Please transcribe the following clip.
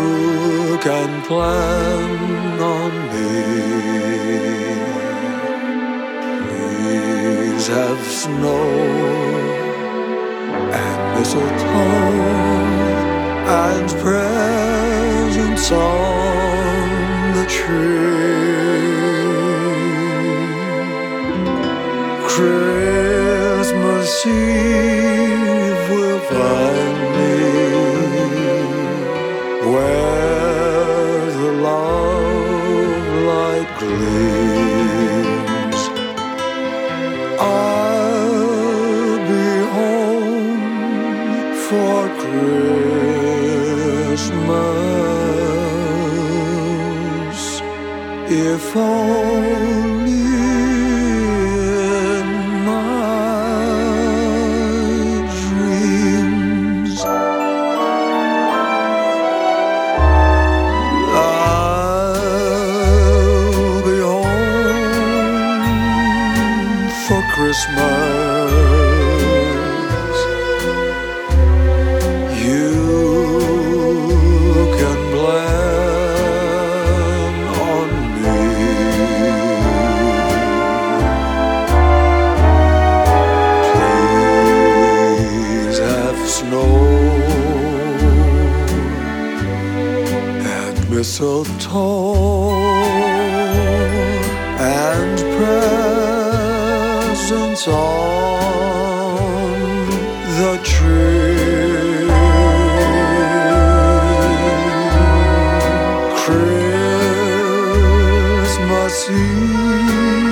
can plan on me. Please have snow and mistletoe and presents on the tree. Christmas Eve will find me where the love light gleams. I'll be home for Christmas, if only in my dreams. I'll be home for Christmas. You can plan on me. Please have snow and mistletoe and presents on the tree. Christmas Eve